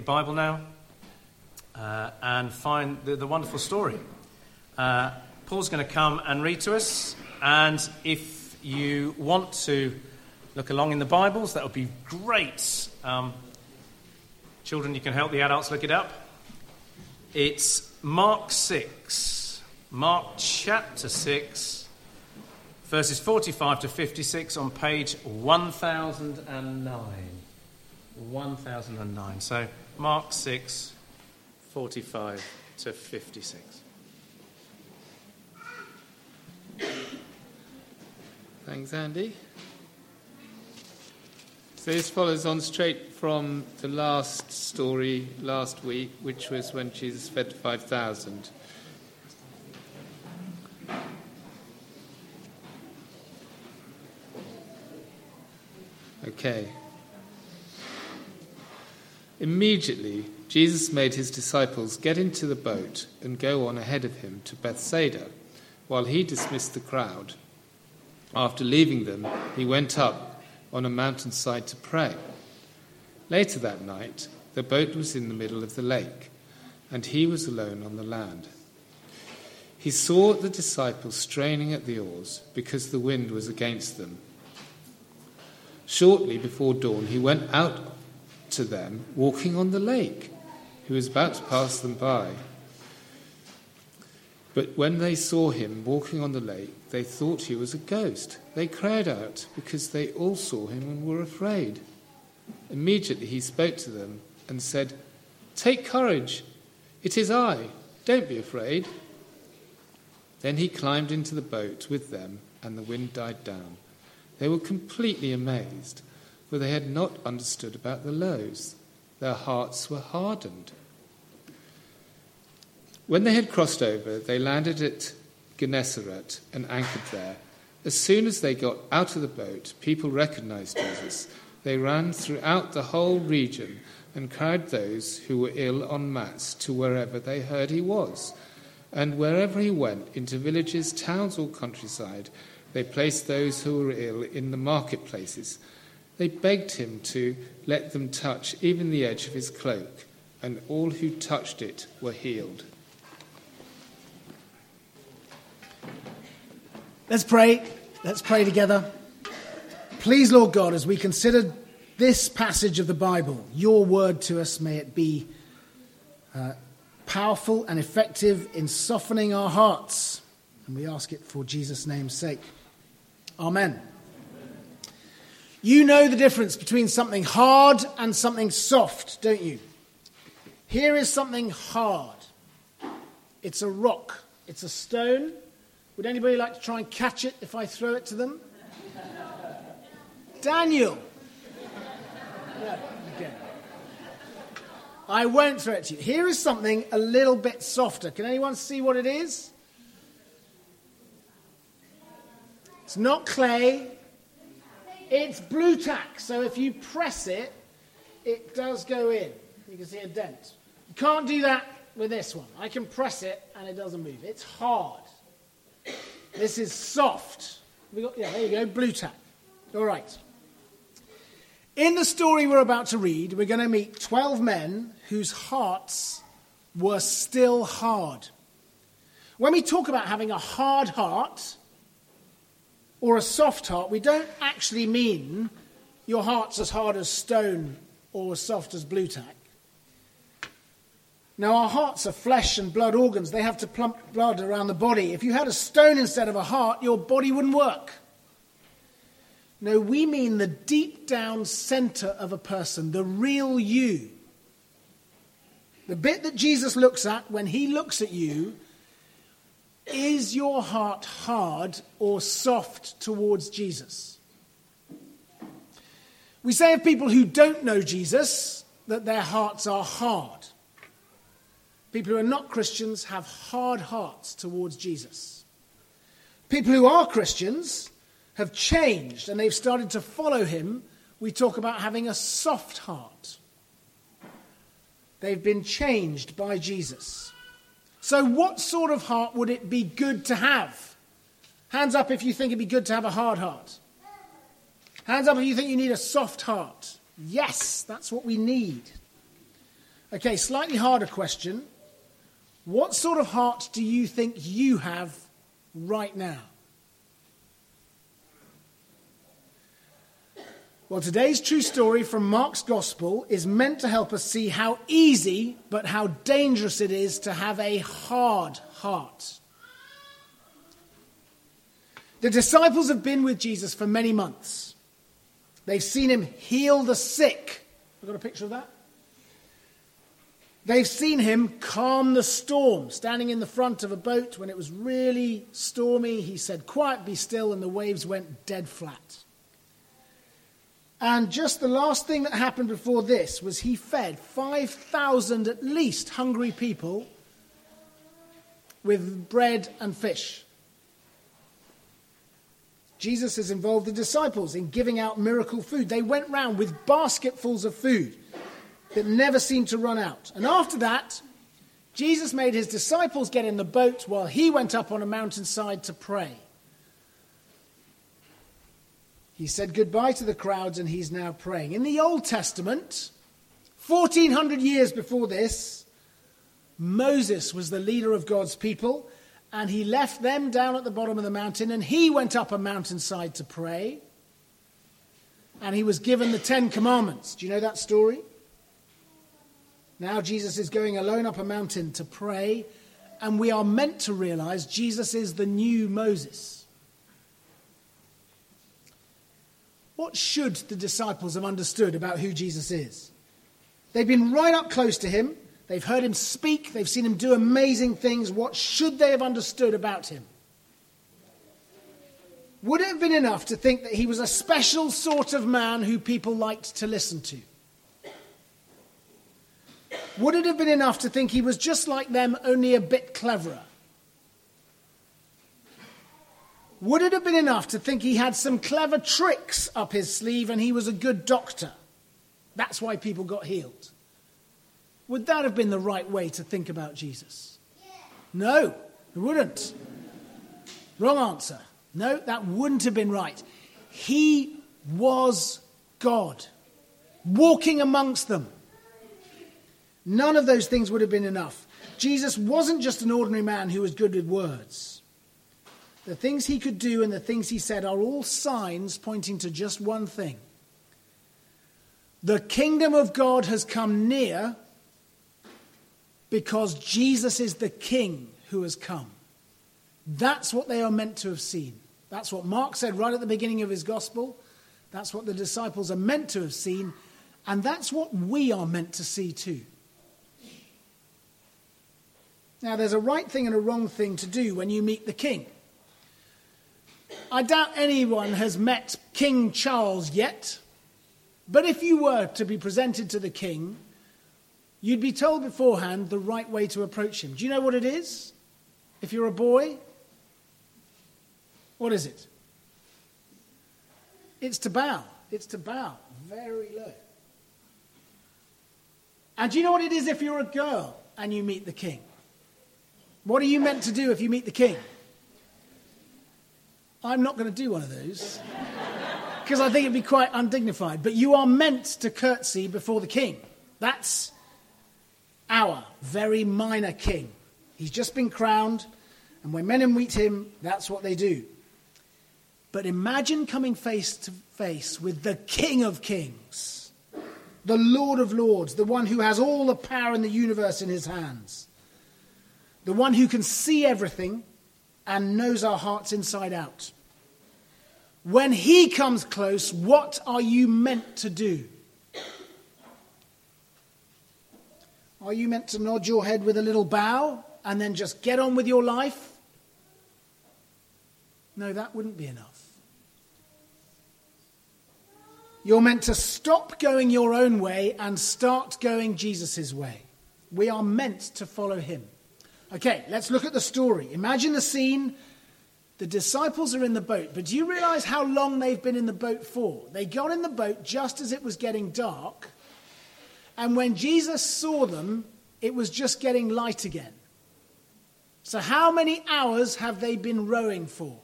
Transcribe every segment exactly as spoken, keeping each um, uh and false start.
Bible now uh, and find the, the wonderful story. Uh, Paul's going to come and read to us, and if you want to look along in the Bibles, that would be great. Um, children, you can help the adults look it up. It's Mark six, Mark chapter six, verses forty-five to fifty-six on page one thousand nine. one thousand nine. So Mark six, forty-five to fifty-six. Thanks, Andy. So this follows on straight from the last story last week, which was when Jesus fed five thousand. Okay. Immediately, Jesus made his disciples get into the boat and go on ahead of him to Bethsaida, while he dismissed the crowd. After leaving them, he went up on a mountainside to pray. Later that night, the boat was in the middle of the lake, and he was alone on the land. He saw the disciples straining at the oars because the wind was against them. Shortly before dawn, he went out to them, walking on the lake. He was about to pass them by. But when they saw him walking on the lake, they thought he was a ghost. They cried out because they all saw him and were afraid. Immediately he spoke to them and said, "Take courage, it is I, don't be afraid." Then he climbed into the boat with them, and the wind died down. They were completely amazed, for they had not understood about the loaves. Their hearts were hardened. When they had crossed over, they landed at Gennesaret and anchored there. As soon as they got out of the boat, people recognized Jesus. They ran throughout the whole region and carried those who were ill en masse to wherever they heard he was. And wherever he went, into villages, towns, or countryside, they placed those who were ill in the marketplaces. They begged him to let them touch even the edge of his cloak, and all who touched it were healed. Let's pray. Let's pray together. Please, Lord God, as we consider this passage of the Bible, your word to us, may it be uh, powerful and effective in softening our hearts. And we ask it for Jesus' name's sake. Amen. You know the difference between something hard and something soft, don't you? Here is something hard. It's a rock. It's a stone. Would anybody like to try and catch it if I throw it to them? Daniel. No, okay. I won't throw it to you. Here is something a little bit softer. Can anyone see what it is? It's not clay. It's blue tack. So if you press it, it does go in. You can see a dent. You can't do that with this one. I can press it and it doesn't move. It's hard. This is soft. We got, yeah, there you go, blue tack. All right. In the story we're about to read, we're going to meet twelve men whose hearts were still hard. When we talk about having a hard heart or a soft heart, we don't actually mean your heart's as hard as stone or as soft as blue tack. Now, our hearts are flesh and blood organs. They have to pump blood around the body. If you had a stone instead of a heart, your body wouldn't work. No, we mean the deep down center of a person, the real you. The bit that Jesus looks at when he looks at you, is your heart hard or soft towards Jesus? We say of people who don't know Jesus that their hearts are hard. People who are not Christians have hard hearts towards Jesus. People who are Christians have changed and they've started to follow him. We talk about having a soft heart. They've been changed by Jesus. So what sort of heart would it be good to have? Hands up if you think it'd be good to have a hard heart. Hands up if you think you need a soft heart. Yes, that's what we need. Okay, slightly harder question. What sort of heart do you think you have right now? Well, today's true story from Mark's Gospel is meant to help us see how easy but how dangerous it is to have a hard heart. The disciples have been with Jesus for many months. They've seen him heal the sick. I've got a picture of that. They've seen him calm the storm, standing in the front of a boat when it was really stormy. He said, "Quiet, be still," and the waves went dead flat. And just the last thing that happened before this was he fed five thousand at least hungry people with bread and fish. Jesus has involved the disciples in giving out miracle food. They went round with basketfuls of food that never seemed to run out. And after that, Jesus made his disciples get in the boat while he went up on a mountainside to pray. He said goodbye to the crowds and he's now praying. In the Old Testament, fourteen hundred years before this, Moses was the leader of God's people, and he left them down at the bottom of the mountain and he went up a mountainside to pray. And he was given the Ten Commandments. Do you know that story? Now Jesus is going alone up a mountain to pray, and we are meant to realize Jesus is the new Moses. What should the disciples have understood about who Jesus is? They've been right up close to him. They've heard him speak. They've seen him do amazing things. What should they have understood about him? Would it have been enough to think that he was a special sort of man who people liked to listen to? Would it have been enough to think he was just like them, only a bit cleverer? Would it have been enough to think he had some clever tricks up his sleeve and he was a good doctor? That's why people got healed. Would that have been the right way to think about Jesus? No, it wouldn't. Wrong answer. No, that wouldn't have been right. He was God, walking amongst them. None of those things would have been enough. Jesus wasn't just an ordinary man who was good with words. The things he could do and the things he said are all signs pointing to just one thing. The kingdom of God has come near because Jesus is the King who has come. That's what they are meant to have seen. That's what Mark said right at the beginning of his gospel. That's what the disciples are meant to have seen. And that's what we are meant to see too. Now, there's a right thing and a wrong thing to do when you meet the king. I doubt anyone has met King Charles yet, but if you were to be presented to the king, you'd be told beforehand the right way to approach him. Do you know what it is? If you're a boy, what is it? It's to bow. It's to bow very low. And do you know what it is if you're a girl and you meet the king? What are you meant to do if you meet the king? I'm not going to do one of those because I think it'd be quite undignified. But you are meant to curtsy before the king. That's our very minor king. He's just been crowned, and when men meet him, that's what they do. But imagine coming face to face with the King of Kings, the Lord of Lords, the one who has all the power in the universe in his hands, the one who can see everything and knows our hearts inside out. When he comes close, what are you meant to do? Are you meant to nod your head with a little bow and then just get on with your life? No, that wouldn't be enough. You're meant to stop going your own way and start going Jesus' way. We are meant to follow him. Okay, let's look at the story. Imagine the scene. The disciples are in the boat, but do you realize how long they've been in the boat for? They got in the boat just as it was getting dark, and when Jesus saw them, it was just getting light again. So how many hours have they been rowing for?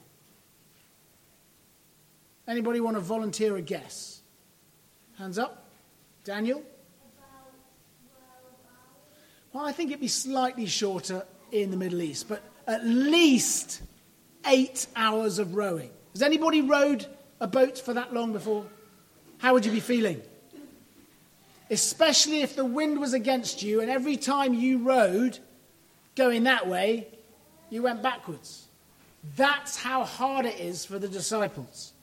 Anybody want to volunteer a guess? Hands up. Daniel? Well, I think it'd be slightly shorter in the Middle East, but at least eight hours of rowing. Has anybody rowed a boat for that long before? How would you be feeling? Especially if the wind was against you and every time you rowed going that way, you went backwards. That's how hard it is for the disciples.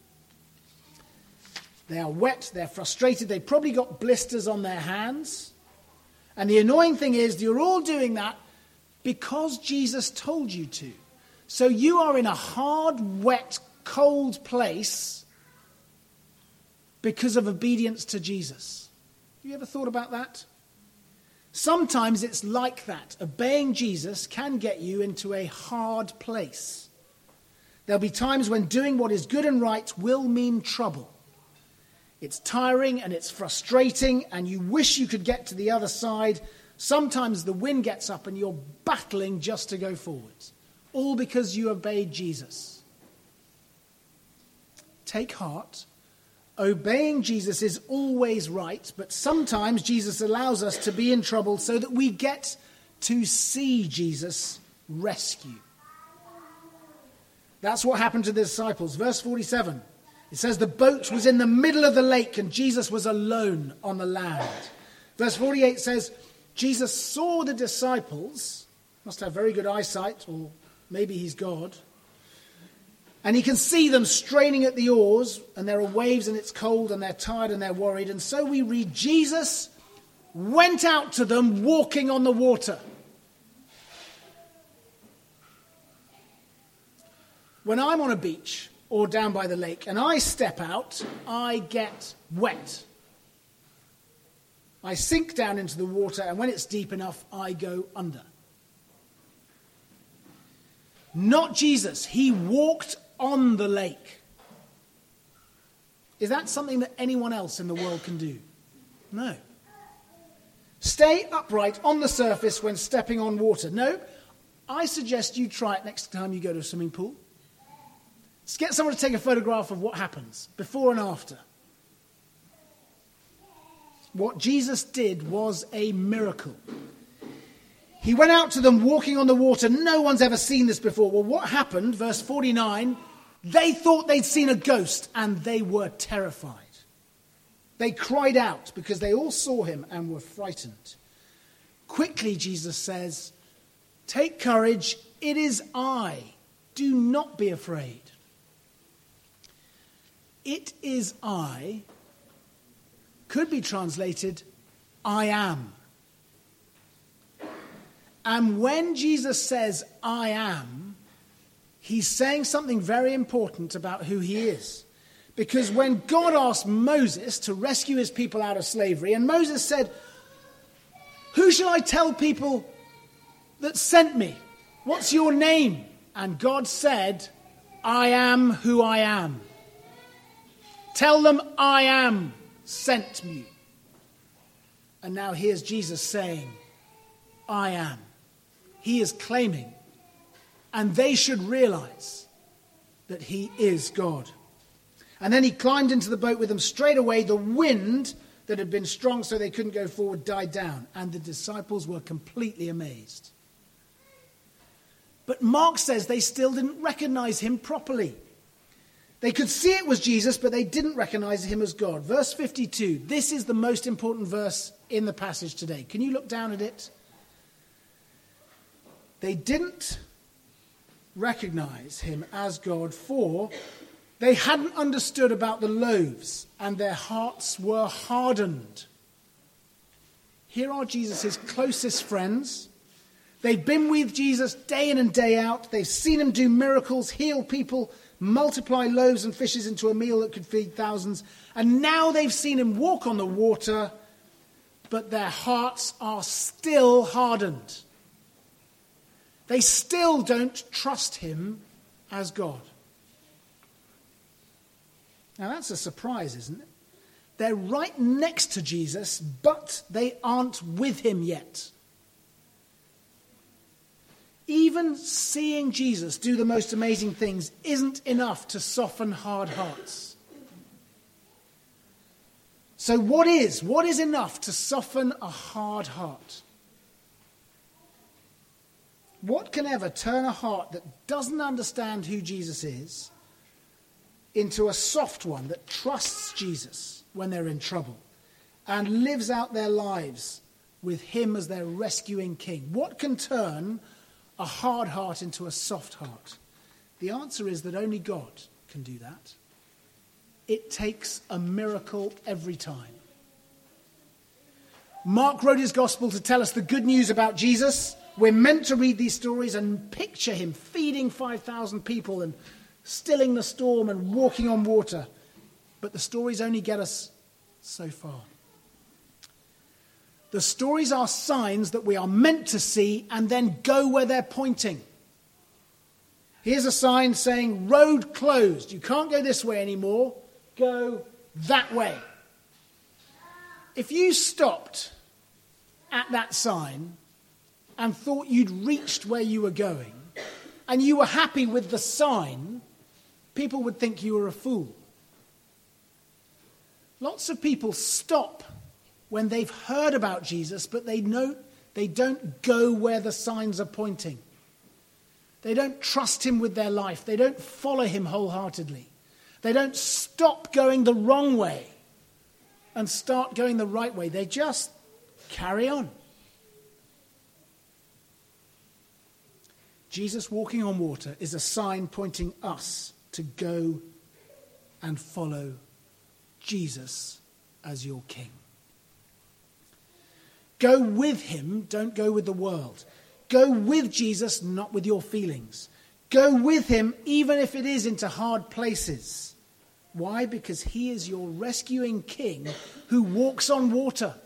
They are wet, they're frustrated, they've probably got blisters on their hands. And the annoying thing is, you're all doing that because Jesus told you to. So you are in a hard, wet, cold place because of obedience to Jesus. Have you ever thought about that? Sometimes it's like that. Obeying Jesus can get you into a hard place. There'll be times when doing what is good and right will mean trouble. It's tiring and it's frustrating and you wish you could get to the other side. Sometimes the wind gets up and you're battling just to go forwards. All because you obeyed Jesus. Take heart. Obeying Jesus is always right, but sometimes Jesus allows us to be in trouble so that we get to see Jesus rescue. That's what happened to the disciples. Verse forty-seven. It says the boat was in the middle of the lake and Jesus was alone on the land. Verse forty-eight says, Jesus saw the disciples, must have very good eyesight, or maybe he's God, and he can see them straining at the oars, and there are waves and it's cold and they're tired and they're worried. And so we read, Jesus went out to them walking on the water. When I'm on a beach or down by the lake and I step out, I get wet. I sink down into the water, and when it's deep enough, I go under. Not Jesus. He walked on the lake. Is that something that anyone else in the world can do? No. Stay upright on the surface when stepping on water. No. I suggest you try it next time you go to a swimming pool. Let's get someone to take a photograph of what happens, before and after. What Jesus did was a miracle. He went out to them walking on the water. No one's ever seen this before. Well, what happened? Verse forty-nine, they thought they'd seen a ghost and they were terrified. They cried out because they all saw him and were frightened. Quickly, Jesus says, take courage, it is I. Do not be afraid. It is I could be translated, I am. And when Jesus says, I am, he's saying something very important about who he is. Because when God asked Moses to rescue his people out of slavery, and Moses said, who shall I tell people that sent me? What's your name? And God said, I am who I am. Tell them I am sent me. And now here's Jesus saying, I am. He is claiming, and they should realize that he is God. And then he climbed into the boat with them. Straight away, the wind that had been strong so they couldn't go forward died down, and the disciples were completely amazed. But Mark says they still didn't recognize him properly. They could see it was Jesus, but they didn't recognize him as God. Verse fifty-two, this is the most important verse in the passage today. Can you look down at it? They didn't recognize him as God, for they hadn't understood about the loaves, and their hearts were hardened. Here are Jesus' closest friends. They've been with Jesus day in and day out. They've seen him do miracles, heal people, multiply loaves and fishes into a meal that could feed thousands. And now they've seen him walk on the water, but their hearts are still hardened. They still don't trust him as God. Now that's a surprise, isn't it? They're right next to Jesus, but they aren't with him yet. Even seeing Jesus do the most amazing things isn't enough to soften hard hearts. So what is? What is enough to soften a hard heart? What can ever turn a heart that doesn't understand who Jesus is into a soft one that trusts Jesus when they're in trouble and lives out their lives with him as their rescuing king? What can turn a hard heart into a soft heart? The answer is that only God can do that. It takes a miracle every time. Mark wrote his gospel to tell us the good news about Jesus. We're meant to read these stories and picture him feeding five thousand people and stilling the storm and walking on water. But the stories only get us so far. The stories are signs that we are meant to see and then go where they're pointing. Here's a sign saying, road closed. You can't go this way anymore. Go that way. If you stopped at that sign and thought you'd reached where you were going, and you were happy with the sign, people would think you were a fool. Lots of people stop when they've heard about Jesus, but they know they don't go where the signs are pointing. They don't trust him with their life. They don't follow him wholeheartedly. They don't stop going the wrong way and start going the right way. They just carry on. Jesus walking on water is a sign pointing us to go and follow Jesus as your king. Go with him, don't go with the world. Go with Jesus, not with your feelings. Go with him, even if it is into hard places. Why? Because he is your rescuing king who walks on water.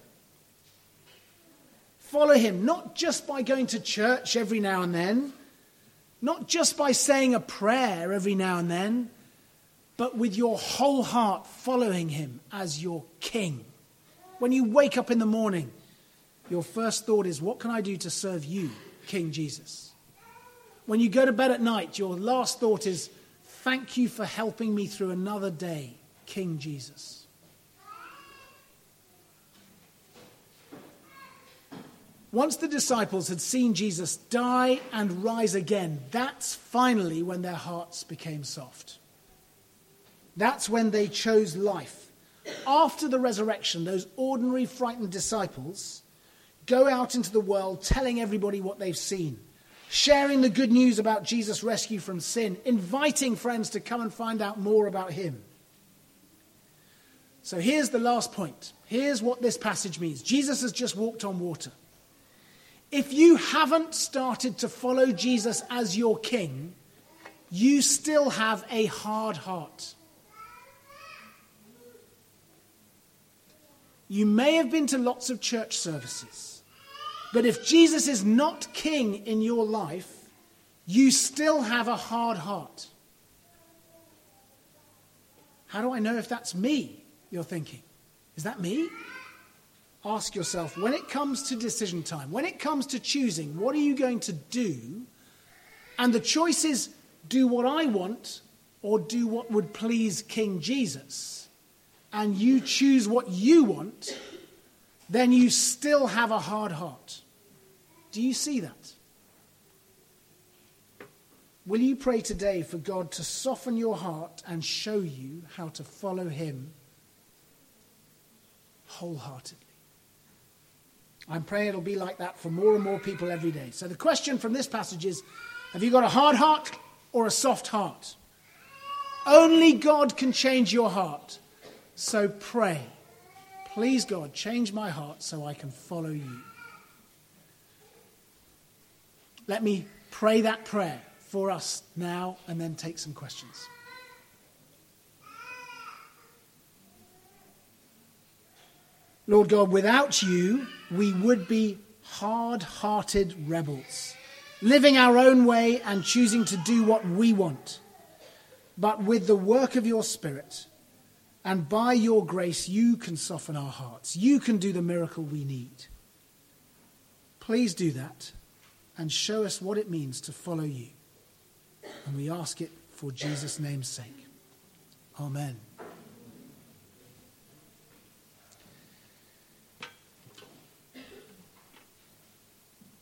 Follow him, not just by going to church every now and then, not just by saying a prayer every now and then, but with your whole heart following him as your king. When you wake up in the morning, your first thought is, what can I do to serve you, King Jesus? When you go to bed at night, your last thought is, thank you for helping me through another day, King Jesus. Once the disciples had seen Jesus die and rise again, that's finally when their hearts became soft. That's when they chose life. After the resurrection, those ordinary frightened disciples go out into the world telling everybody what they've seen, sharing the good news about Jesus' rescue from sin, inviting friends to come and find out more about him. So here's the last point. Here's what this passage means. Jesus has just walked on water. If you haven't started to follow Jesus as your king, you still have a hard heart. You may have been to lots of church services, but if Jesus is not king in your life, you still have a hard heart. How do I know if that's me, you're thinking? Is that me? Ask yourself, when it comes to decision time, when it comes to choosing, what are you going to do? And the choice is, do what I want or do what would please King Jesus, and you choose what you want, then you still have a hard heart. Do you see that? Will you pray today for God to soften your heart and show you how to follow him wholeheartedly? I'm praying it'll be like that for more and more people every day. So the question from this passage is, have you got a hard heart or a soft heart? Only God can change your heart. So pray, please God, change my heart so I can follow you. Let me pray that prayer for us now and then take some questions. Lord God, without you, we would be hard-hearted rebels, living our own way and choosing to do what we want. But with the work of your Spirit and by your grace, you can soften our hearts. You can do the miracle we need. Please do that and show us what it means to follow you. And we ask it for Jesus' name's sake. Amen.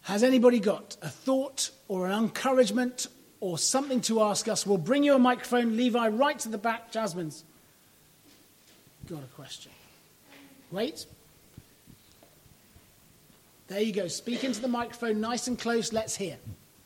Has anybody got a thought or an encouragement or something to ask us? We'll bring you a microphone. Levi, right to the back. Jasmine's got a question. Wait. There you go. Speak into the microphone nice and close. Let's hear.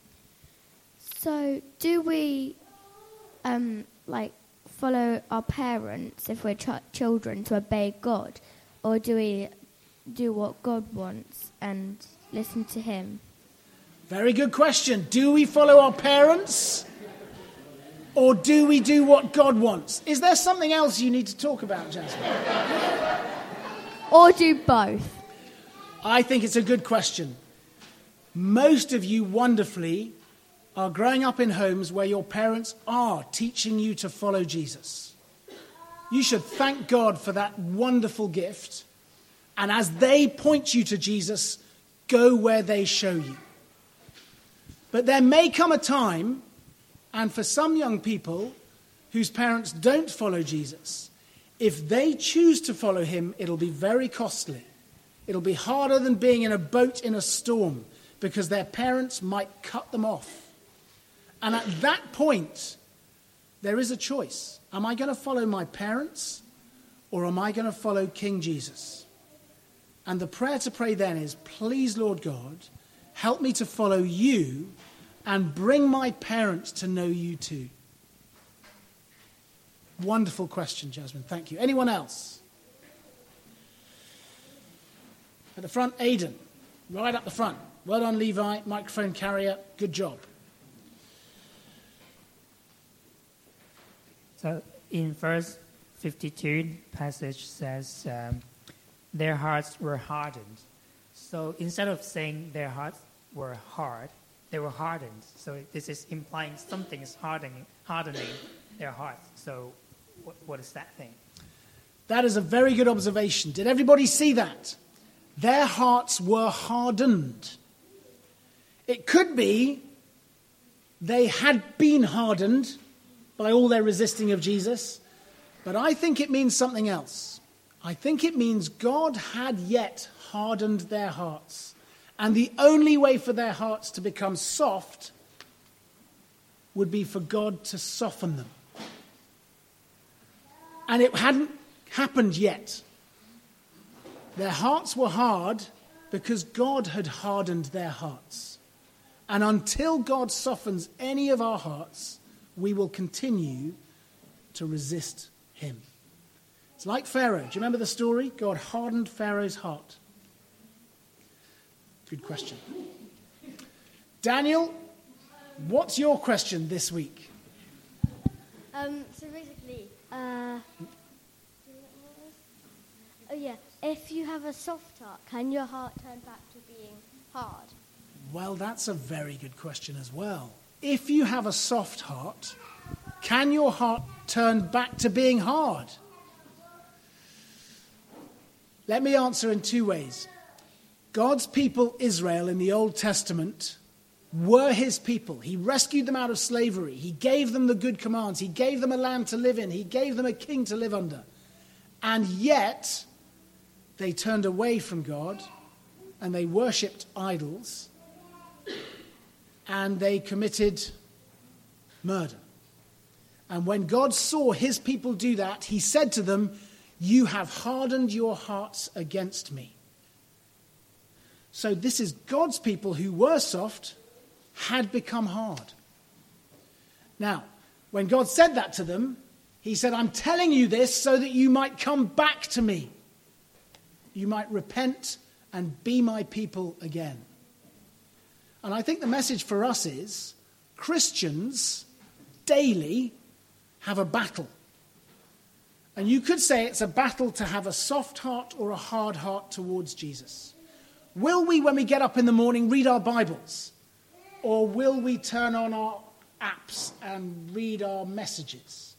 So, do we, um, like, follow our parents if we're ch- children to obey God? Or do we do what God wants and listen to him? Very good question. Do we follow our parents? Or do we do what God wants? Is there something else you need to talk about, Jasmine? Or do both? I think it's a good question. Most of you, wonderfully, are growing up in homes where your parents are teaching you to follow Jesus. You should thank God for that wonderful gift. And as they point you to Jesus, go where they show you. But there may come a time, and for some young people whose parents don't follow Jesus, if they choose to follow him, it'll be very costly. It'll be harder than being in a boat in a storm because their parents might cut them off. And at that point, there is a choice. Am I going to follow my parents or am I going to follow King Jesus? And the prayer to pray then is, please, Lord God, help me to follow you and bring my parents to know you too. Wonderful question, Jasmine. Thank you. Anyone else? At the front, Aidan. Right up the front. Well done, Levi. Microphone carrier. Good job. So in verse fifty-two, passage says, um, their hearts were hardened. So instead of saying their hearts were hard, they were hardened. So this is implying something is hardening, hardening their hearts. So what, what is that thing? That is a very good observation. Did everybody see that? Their hearts were hardened. It could be they had been hardened by all their resisting of Jesus, but I think it means something else. I think it means God had yet hardened their hearts, and the only way for their hearts to become soft would be for God to soften them. And it hadn't happened yet. Their hearts were hard because God had hardened their hearts. And until God softens any of our hearts, we will continue to resist him. It's like Pharaoh. Do you remember the story? God hardened Pharaoh's heart. Good question. Daniel, what's your question this week? Um, so basically, uh, oh yeah, if you have a soft heart, can your heart turn back to being hard? Well, that's a very good question as well. If you have a soft heart, can your heart turn back to being hard? Let me answer in two ways. God's people, Israel, in the Old Testament, were his people. He rescued them out of slavery. He gave them the good commands. He gave them a land to live in. He gave them a king to live under. And yet, they turned away from God, and they worshipped idols, and they committed murder. And when God saw his people do that, he said to them, "You have hardened your hearts against me." So this is God's people who were soft, had become hard. Now, when God said that to them, he said, "I'm telling you this so that you might come back to me. You might repent and be my people again." And I think the message for us is, Christians daily have a battle. And you could say it's a battle to have a soft heart or a hard heart towards Jesus. Will we, when we get up in the morning, read our Bibles? Or will we turn on our apps and read our messages?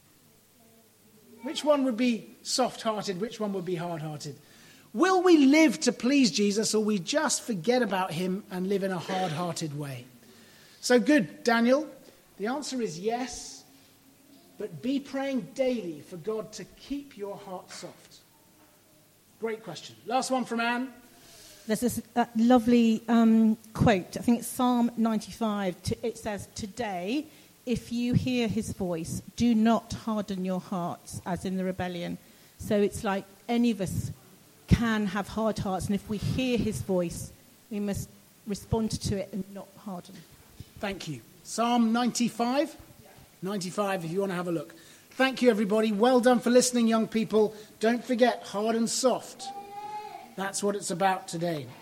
Which one would be soft-hearted? Which one would be hard-hearted? Will we live to please Jesus, or we just forget about him and live in a hard-hearted way? So good, Daniel. The answer is yes, but be praying daily for God to keep your heart soft. Great question. Last one from Anne. There's this uh, lovely um, quote. I think it's Psalm ninety-five. To, it says, "Today, if you hear his voice, do not harden your hearts as in the rebellion." So it's like any of us can have hard hearts, and if we hear his voice, we must respond to it and not harden. Thank you. Psalm ninety-five? ninety-five, if you want to have a look. Thank you, everybody. Well done for listening, young people. Don't forget, hard and soft. That's what it's about today.